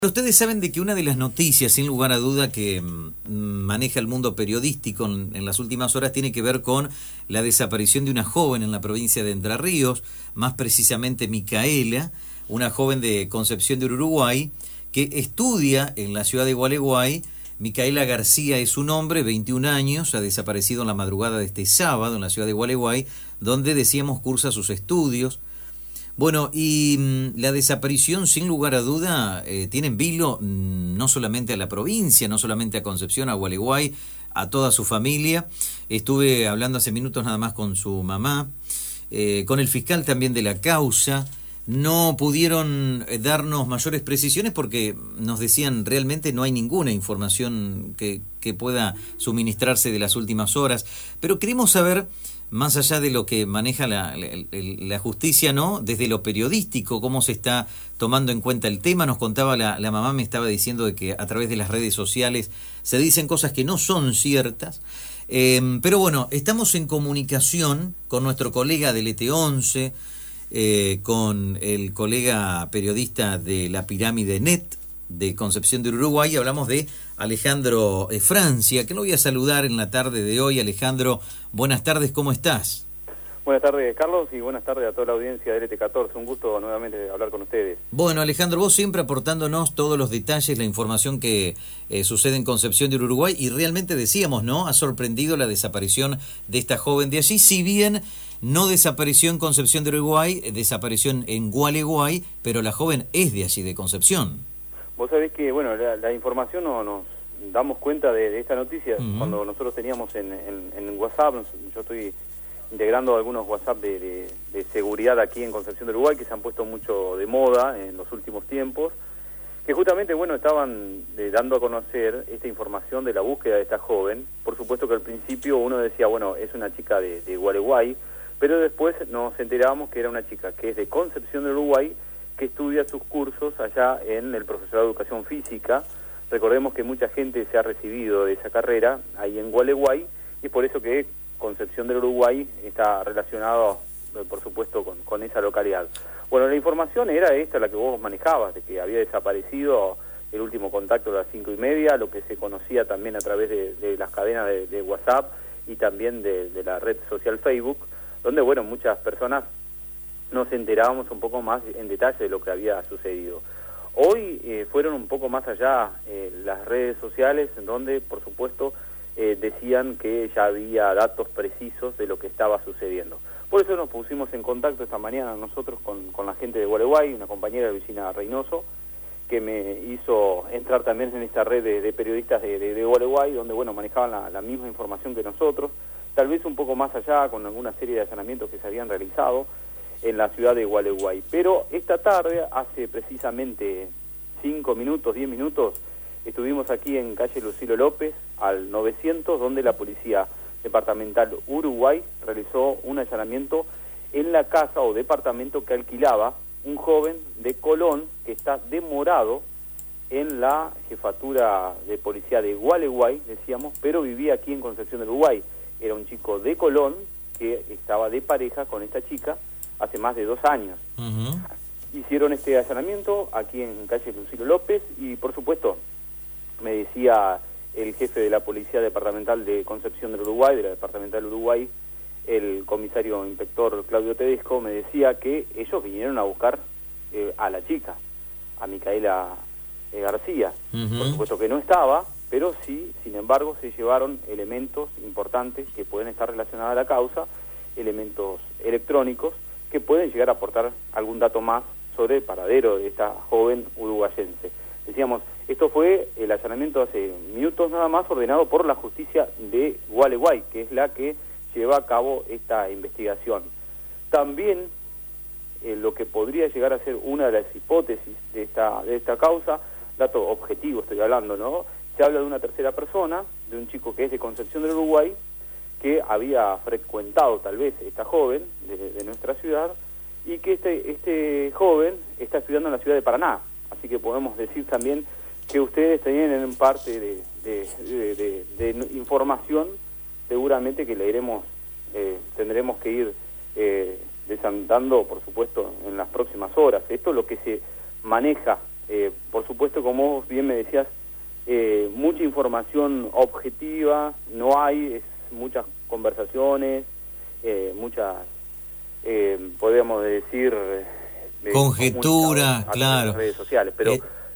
Ustedes saben de que una de las noticias, sin lugar a duda, que maneja el mundo periodístico en las últimas horas tiene que ver con la desaparición de una joven en la provincia de Entre Ríos, más precisamente Micaela, una joven de Concepción del Uruguay, que estudia en la ciudad de Gualeguay. Micaela García es su nombre, 21 años, ha desaparecido en la madrugada de este sábado en la ciudad de Gualeguay, donde decíamos cursa sus estudios. Bueno, y la desaparición, sin lugar a duda, tiene en vilo no solamente a la provincia, no solamente a Concepción, a Gualeguay, a toda su familia. Estuve hablando hace minutos nada más con su mamá, con el fiscal también de la causa. No pudieron darnos mayores precisiones porque nos decían realmente no hay ninguna información que pueda suministrarse de las últimas horas. Pero queremos saber, más allá de lo que maneja la justicia, ¿no? Desde lo periodístico, cómo se está tomando en cuenta el tema. Nos contaba la mamá, me estaba diciendo de que a través de las redes sociales se dicen cosas que no son ciertas. Pero bueno, estamos en comunicación con nuestro colega del ET11, con el colega periodista de La Pirámide Net de Concepción del Uruguay. Hablamos de Alejandro Francia, que lo voy a saludar en la tarde de hoy. Alejandro, buenas tardes, ¿cómo estás? Buenas tardes, Carlos, y buenas tardes a toda la audiencia del ET14. Un gusto nuevamente hablar con ustedes. Bueno, Alejandro, vos siempre aportándonos todos los detalles, la información que sucede en Concepción del Uruguay, y realmente decíamos, ¿no? Ha sorprendido la desaparición de esta joven de allí, si bien no desapareció en Concepción del Uruguay, desapareció en Gualeguay, pero la joven es de allí, de Concepción. Vos sabés que, bueno, la información nos damos cuenta de esta noticia cuando nosotros teníamos en WhatsApp. Yo estoy integrando algunos WhatsApp de seguridad aquí en Concepción del Uruguay que se han puesto mucho de moda en los últimos tiempos, que justamente, bueno, estaban dando a conocer esta información de la búsqueda de esta joven. Por supuesto que al principio uno decía, bueno, es una chica de Gualeguay, pero después nos enterábamos que era una chica que es de Concepción del Uruguay, que estudia sus cursos allá en el profesorado de Educación Física. Recordemos que mucha gente se ha recibido de esa carrera ahí en Gualeguay, y es por eso que Concepción del Uruguay está relacionado, por supuesto, con esa localidad. Bueno, la información era esta, la que vos manejabas, de que había desaparecido el último contacto a las 5:30, lo que se conocía también a través de las cadenas de WhatsApp y también de la red social Facebook, donde, bueno, muchas personas nos enterábamos un poco más en detalle de lo que había sucedido. Hoy fueron un poco más allá las redes sociales, en donde, por supuesto, decían que ya había datos precisos de lo que estaba sucediendo. Por eso nos pusimos en contacto esta mañana nosotros con la gente de Gualeguay, una compañera de Vecina Reynoso, que me hizo entrar también en esta red de periodistas de Gualeguay, donde, bueno, manejaban la misma información que nosotros, tal vez un poco más allá, con alguna serie de allanamientos que se habían realizado en la ciudad de Gualeguay. Pero esta tarde, hace precisamente 5 minutos, 10 minutos, estuvimos aquí en calle Lucilo López, al 900, donde la Policía Departamental Uruguay realizó un allanamiento en la casa o departamento que alquilaba un joven de Colón que está demorado en la jefatura de policía de Gualeguay, decíamos, pero vivía aquí en Concepción del Uruguay. Era un chico de Colón que estaba de pareja con esta chica hace más de 2 años. Hicieron este allanamiento aquí en calle Lucilo López y, por supuesto, me decía el jefe de la Policía Departamental de Concepción del Uruguay, de la Departamental Uruguay, el comisario inspector Claudio Tedesco, me decía que ellos vinieron a buscar a la chica, a Micaela García. Por supuesto que no estaba, pero sí, sin embargo, se llevaron elementos importantes que pueden estar relacionados a la causa, elementos electrónicos que pueden llegar a aportar algún dato más sobre el paradero de esta joven uruguayense. Decíamos, esto fue el allanamiento hace minutos nada más, ordenado por la justicia de Gualeguay, que es la que lleva a cabo esta investigación. También lo que podría llegar a ser una de las hipótesis de esta causa, dato objetivo estoy hablando, ¿no? Se habla de una tercera persona, de un chico que es de Concepción del Uruguay, que había frecuentado tal vez esta joven de nuestra ciudad, y que este joven está estudiando en la ciudad de Paraná. Así que podemos decir también que ustedes tienen parte de información, seguramente que tendremos que ir desandando, por supuesto, en las próximas horas. Esto es lo que se maneja por supuesto, como vos bien me decías, mucha información objetiva no hay, es muchas conversaciones, muchas, podríamos decir, conjetura, claro, en las redes sociales, pero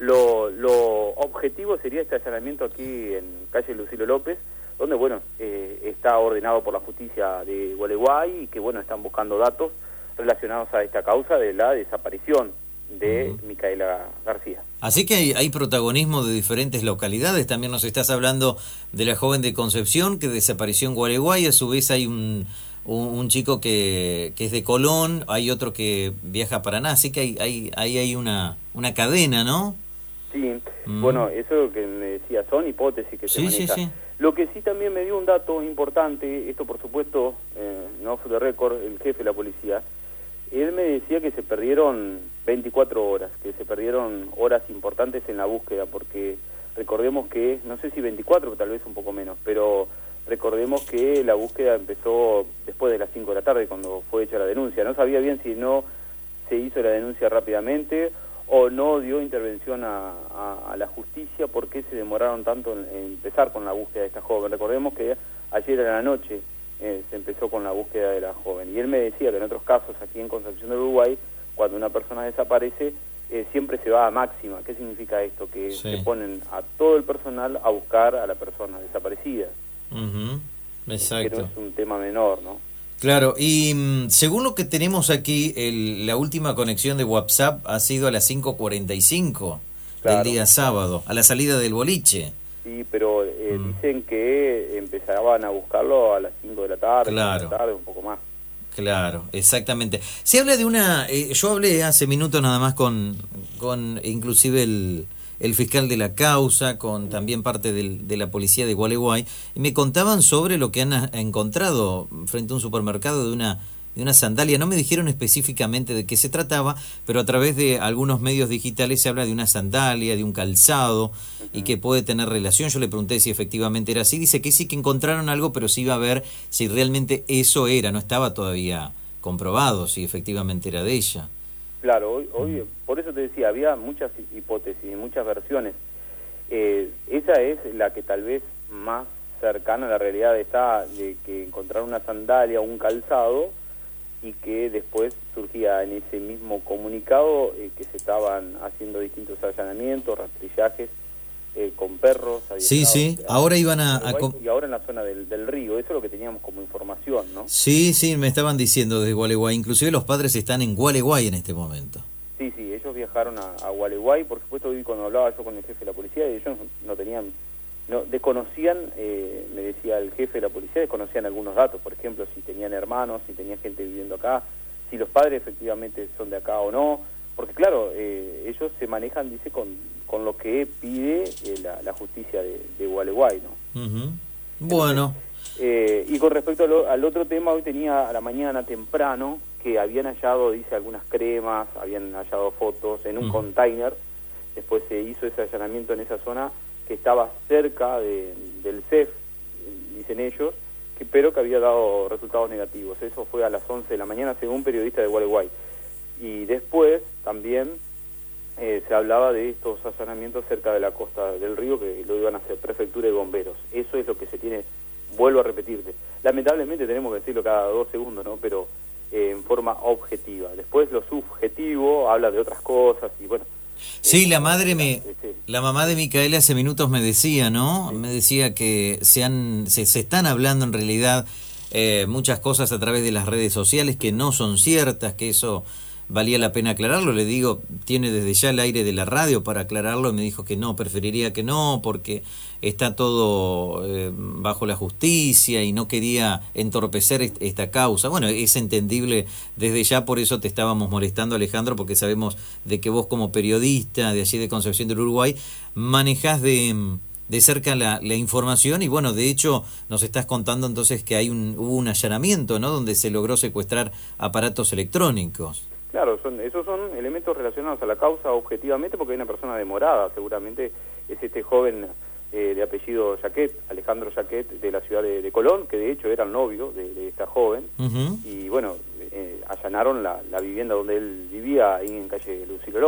lo objetivo sería este allanamiento aquí en calle Lucilo López, donde bueno, está ordenado por la justicia de Gualeguay y que bueno, están buscando datos relacionados a esta causa de la desaparición de Micaela García. Así que hay protagonismo de diferentes localidades. También nos estás hablando de la joven de Concepción que desapareció en Gualeguay. A su vez hay un chico que es de Colón, hay otro que viaja a Paraná. Así que hay una cadena, ¿no? Sí, bueno, eso es lo que me decía, son hipótesis que se manejan. Sí. Lo que sí también me dio un dato importante, esto por supuesto, no off the record, el jefe de la policía, él me decía que se perdieron 24 horas, que se perdieron horas importantes en la búsqueda, porque recordemos que, no sé si 24, tal vez un poco menos, pero recordemos que la búsqueda empezó después de las 5 de la tarde, cuando fue hecha la denuncia. No sabía bien si no se hizo la denuncia rápidamente o no dio intervención a la justicia, por qué se demoraron tanto en empezar con la búsqueda de esta joven. Recordemos que ayer a la noche se empezó con la búsqueda de la joven. Y él me decía que en otros casos, aquí en Concepción del Uruguay, cuando una persona desaparece, siempre se va a máxima. ¿Qué significa esto? Que se ponen a todo el personal a buscar a la persona desaparecida. Exacto. Que no es un tema menor, ¿no? Claro, y según lo que tenemos aquí, la última conexión de WhatsApp ha sido a las 5:45 del día sábado, a la salida del boliche. Sí, pero dicen que empezaban a buscarlo a las 5 de la tarde, claro. 6 de la tarde, un poco más. Claro, exactamente. Se habla de una... yo hablé hace minutos nada más con inclusive el fiscal de la causa, con también parte de la policía de Gualeguay, y me contaban sobre lo que han encontrado frente a un supermercado de una sandalia. No me dijeron específicamente de qué se trataba, pero a través de algunos medios digitales se habla de una sandalia, de un calzado, y que puede tener relación. Yo le pregunté si efectivamente era así. Dice que sí, que encontraron algo, pero sí iba a ver si realmente eso era. No estaba todavía comprobado si efectivamente era de ella. Claro, hoy por eso te decía, había muchas hipótesis, muchas versiones. Esa es la que tal vez más cercana a la realidad está, de que encontraron una sandalia o un calzado, y que después surgía en ese mismo comunicado que se estaban haciendo distintos allanamientos, rastrillajes con perros. Sí, ahora iban y ahora en la zona del río, eso es lo que teníamos como información, ¿no? Sí, me estaban diciendo desde Gualeguay, inclusive los padres están en Gualeguay en este momento. Sí, ellos viajaron a Gualeguay, por supuesto, hoy cuando hablaba yo con el jefe de la policía, ellos desconocían, me decía el jefe de la policía, desconocían algunos datos, por ejemplo, si tenían hermanos, si tenían gente viviendo acá, si los padres efectivamente son de acá o no, porque claro, ellos se manejan, dice, con lo que pide la justicia de Gualeguay, ¿no? Bueno. Y con respecto al otro tema, hoy tenía a la mañana temprano que habían hallado, dice, algunas cremas, habían hallado fotos en un container. Después se hizo ese allanamiento en esa zona que estaba cerca del CEF, dicen ellos, pero que había dado resultados negativos. Eso fue a las 11 de la mañana, según un periodista de Gualeguay. Y después también se hablaba de estos allanamientos cerca de la costa del río, que lo iban a hacer prefectura y bomberos. Eso es lo que se tiene, vuelvo a repetirte. Lamentablemente tenemos que decirlo cada 2 segundos, ¿no? Pero en forma objetiva. Después lo subjetivo habla de otras cosas y bueno. Sí, la mamá de Micaela hace minutos me decía, ¿no? Sí. Me decía que se están hablando en realidad muchas cosas a través de las redes sociales que no son ciertas, que eso valía la pena aclararlo. Le digo, tiene desde ya el aire de la radio para aclararlo, y me dijo que no, preferiría que no, porque está todo bajo la justicia y no quería entorpecer esta causa. Bueno, es entendible desde ya, por eso te estábamos molestando, Alejandro, porque sabemos de que vos como periodista de allí de Concepción del Uruguay manejás de cerca la información, y bueno, de hecho nos estás contando entonces que hubo un allanamiento, ¿no?, donde se logró secuestrar aparatos electrónicos. Claro, esos son elementos relacionados a la causa objetivamente, porque hay una persona demorada, seguramente es este joven de apellido Jaquet, Alejandro Jaquet, de la ciudad de Colón, que de hecho era el novio de esta joven, y bueno, allanaron la vivienda donde él vivía, ahí en calle Lucilo López.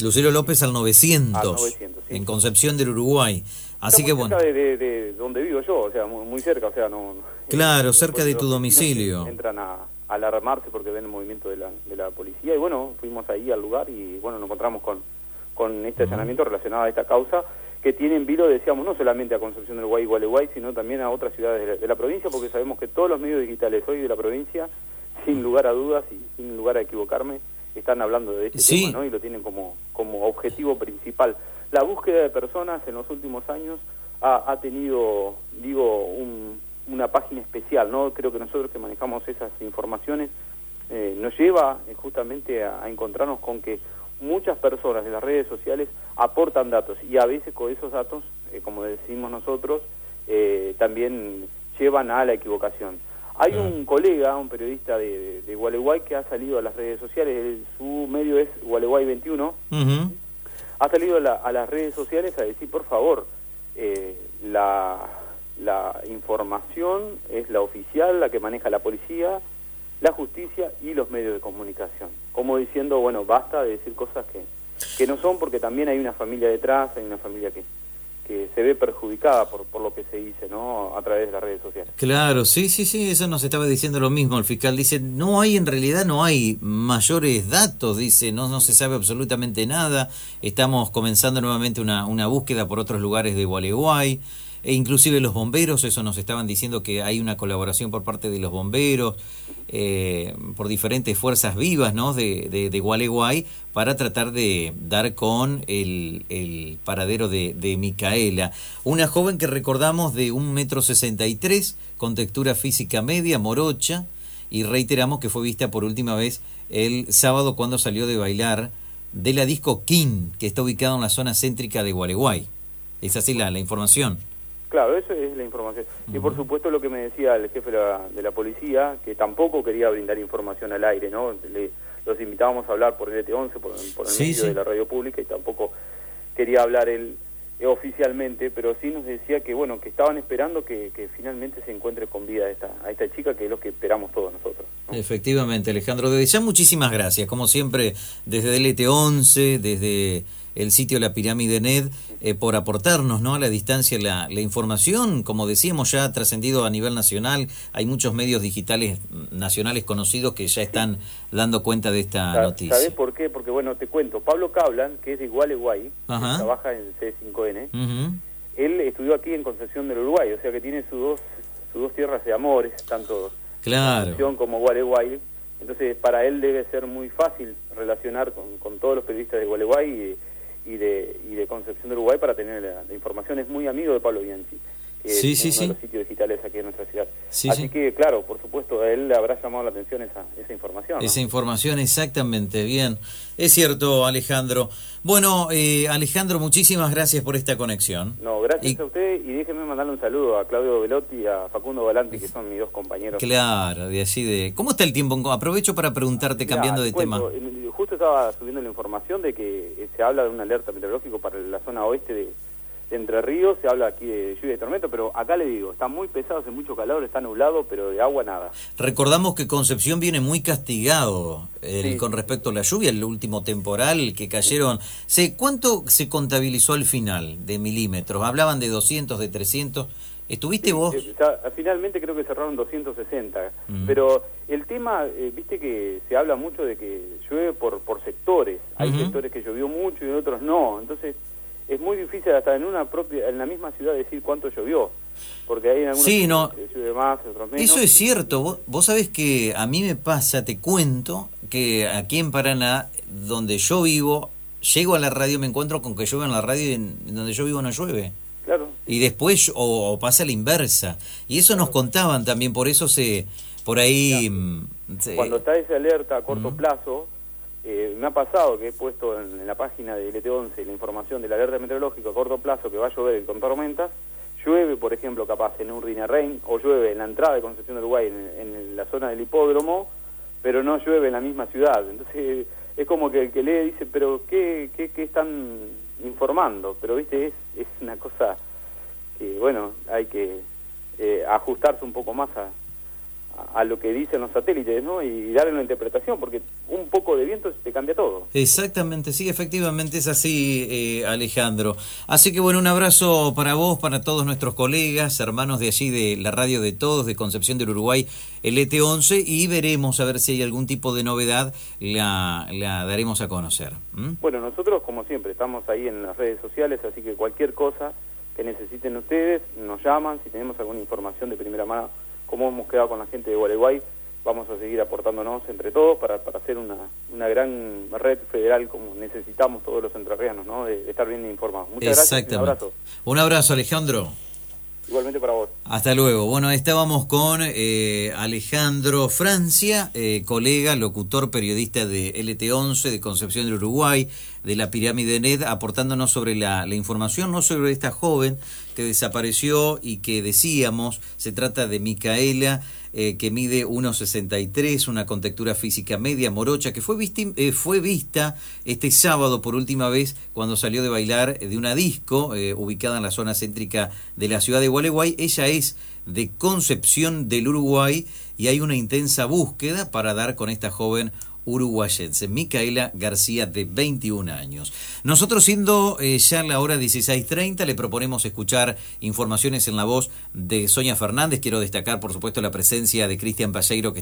Lucero López al 900, Al 900, sí. en Concepción del Uruguay. Así que bueno. Cerca de donde vivo yo, o sea, muy cerca, o sea, no... Claro, cerca de tu domicilio. Entran a alarmarse porque ven el movimiento de la policía y bueno, fuimos ahí al lugar y bueno, nos encontramos con este allanamiento relacionado a esta causa que tiene en vilo, decíamos, no solamente a Concepción del Uruguay y Gualeguay, sino también a otras ciudades de la provincia, porque sabemos que todos los medios digitales hoy de la provincia, sin lugar a dudas y sin lugar a equivocarme, están hablando de este tema, ¿no? Y lo tienen como objetivo principal. La búsqueda de personas en los últimos años ha tenido, digo, una página especial, ¿no? Creo que nosotros que manejamos esas informaciones nos lleva justamente a encontrarnos con que muchas personas de las redes sociales aportan datos y a veces con esos datos, como decimos nosotros, también llevan a la equivocación. Hay un colega, un periodista de Gualeguay que ha salido a las redes sociales, su medio es Gualeguay 21, ha salido a las redes sociales a decir, por favor, la información es la oficial, la que maneja la policía, la justicia y los medios de comunicación. Como diciendo, bueno, basta de decir cosas que no son, porque también hay una familia detrás, hay una familia que se ve perjudicada por lo que se dice, ¿no? A través de las redes sociales. Claro, sí, eso nos estaba diciendo lo mismo. El fiscal dice, en realidad no hay mayores datos, dice, no se sabe absolutamente nada. Estamos comenzando nuevamente una búsqueda por otros lugares de Gualeguay. E inclusive los bomberos, eso nos estaban diciendo que hay una colaboración por parte de los bomberos, por diferentes fuerzas vivas, ¿no? de Gualeguay, para tratar de dar con el paradero de Micaela. Una joven que recordamos de 1,63 m, con textura física media, morocha, y reiteramos que fue vista por última vez el sábado cuando salió de bailar de la disco King, que está ubicado en la zona céntrica de Gualeguay. Es así la información. Claro, eso es la información. Y por supuesto lo que me decía el jefe de la policía, que tampoco quería brindar información al aire, ¿no? Los invitábamos a hablar por el LT11, por el medio de la radio pública, y tampoco quería hablar él oficialmente, pero sí nos decía que bueno, que estaban esperando que finalmente se encuentre con vida a esta chica, que es lo que esperamos todos nosotros, ¿no? Efectivamente, Alejandro, desde ya muchísimas gracias, como siempre, desde el LT11, desde el sitio La Pirámide Net, por aportarnos, ¿no? A la distancia la información. Como decíamos, ya ha trascendido a nivel nacional, hay muchos medios digitales nacionales conocidos que ya están dando cuenta de esta noticia. ¿Sabés por qué? Porque bueno, te cuento, Pablo Cablan, que es de Gualeguay, que trabaja en C5N, él estudió aquí en Concepción del Uruguay, o sea que tiene sus dos tierras de amores, tanto Concepción como Gualeguay. Entonces para él debe ser muy fácil relacionar con todos los periodistas de Gualeguay y de Concepción del Uruguay para tener la información. Es muy amigo de Pablo Bianchi, que es uno de los sitios digitales aquí en nuestra ciudad. Así que, claro, por supuesto, a él le habrá llamado la atención esa información, ¿no? Esa información, exactamente, bien. Es cierto, Alejandro. Bueno, Alejandro, muchísimas gracias por esta conexión. No, gracias a usted, y déjeme mandarle un saludo a Claudio Velotti y a Facundo Galanti, que son mis dos compañeros. Claro, de allí de... ¿Cómo está el tiempo? Aprovecho para preguntarte, cambiando de tema. Justo estaba subiendo la información de que se habla de una alerta meteorológica para la zona oeste de Entre Ríos, se habla aquí de lluvia y tormenta, pero acá le digo, está muy pesado, hace mucho calor, está nublado, pero de agua nada. Recordamos que Concepción viene muy castigado con respecto a la lluvia, el último temporal que cayeron. ¿Cuánto se contabilizó al final de milímetros? Hablaban de 200, de 300. ¿Estuviste vos? Finalmente creo que cerraron 260, pero el tema, viste que se habla mucho de que llueve por sectores. Hay sectores que llovió mucho y otros no, entonces es muy difícil hasta en la misma ciudad decir cuánto llovió, porque hay algunos que llueve más, otros menos. Eso es cierto. Vos sabés que a mí me pasa, te cuento, que aquí en Paraná, donde yo vivo, llego a la radio, me encuentro con que llueve en la radio y en donde yo vivo no llueve. Claro. Y después o pasa la inversa. Y eso nos contaban también, por eso por ahí... Cuando está esa alerta a corto plazo, me ha pasado que he puesto en la página de LT11 la información de la alerta meteorológica a corto plazo que va a llover con tormentas. Llueve, por ejemplo, capaz en un Rinarrain, o llueve en la entrada de Concepción del Uruguay, en la zona del hipódromo, pero no llueve en la misma ciudad. Entonces es como que el que lee dice, pero ¿qué están informando? Pero viste, es una cosa que, bueno, hay que ajustarse un poco más a lo que dicen los satélites, ¿no? Y darle una interpretación, porque un poco de viento te cambia todo. Exactamente, sí, efectivamente es así, Alejandro. Así que bueno, un abrazo para vos, para todos nuestros colegas, hermanos de allí de la radio de todos, de Concepción del Uruguay, el ET11, y veremos a ver si hay algún tipo de novedad, la daremos a conocer. Bueno, nosotros como siempre estamos ahí en las redes sociales, así que cualquier cosa que necesiten ustedes, nos llaman, si tenemos alguna información de primera mano, como hemos quedado con la gente de Gualeguay, vamos a seguir aportándonos entre todos para hacer una gran red federal como necesitamos todos los entrerrianos, ¿no? De estar bien informados. Muchas gracias, un abrazo. Un abrazo, Alejandro. Igualmente para vos. Hasta luego. Bueno, estábamos con Alejandro Francia, colega, locutor, periodista de LT11, de Concepción del Uruguay, de la Pirámide Ned, aportándonos sobre la información, no sobre esta joven que desapareció y que decíamos, se trata de Micaela, que mide 1,63, una contextura física media, morocha, que fue vista este sábado por última vez cuando salió de bailar de una disco ubicada en la zona céntrica de la ciudad de Gualeguay. Ella es de Concepción del Uruguay y hay una intensa búsqueda para dar con esta joven uruguayense, Micaela García, de 21 años. Nosotros, siendo ya la hora 16:30, le proponemos escuchar informaciones en la voz de Sonia Fernández. Quiero destacar, por supuesto, la presencia de Cristian Palleiro, que